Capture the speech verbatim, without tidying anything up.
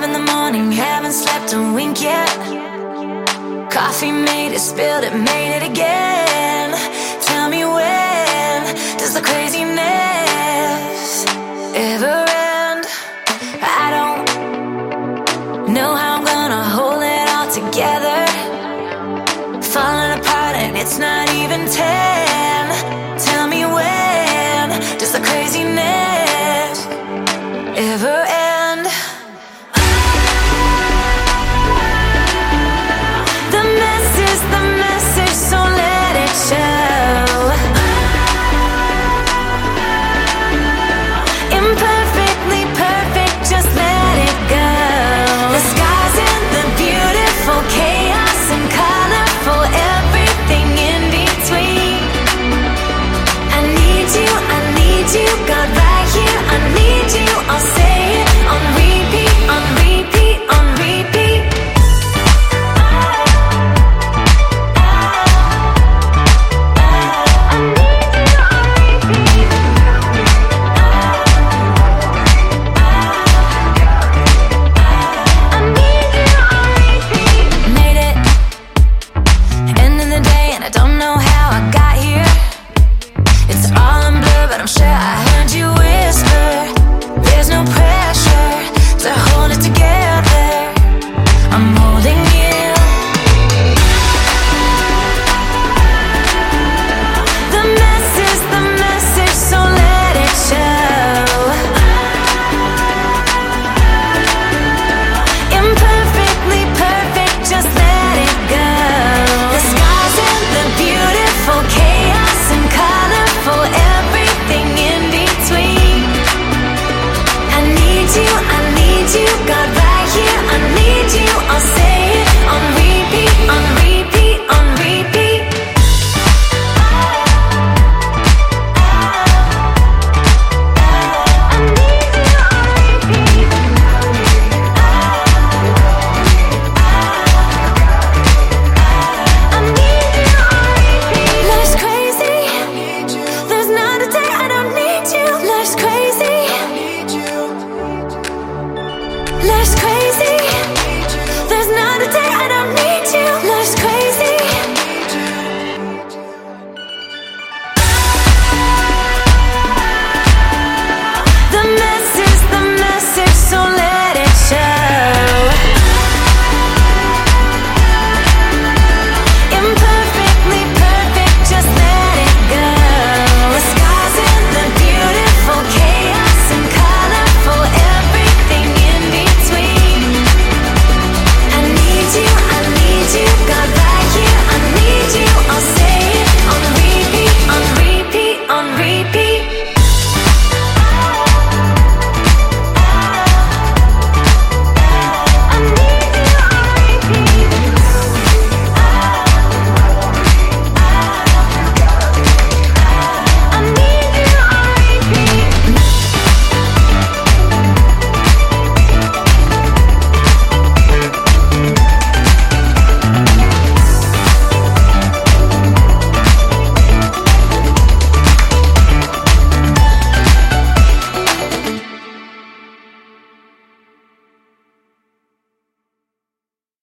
in the morning, haven't slept a wink yet. Coffee made it, spilled it, made it again. Tell me, when does the craziness ever end? I don't know how I'm gonna hold it all together. Falling apart and it's not even ten. Tell me, when does the craziness ever end?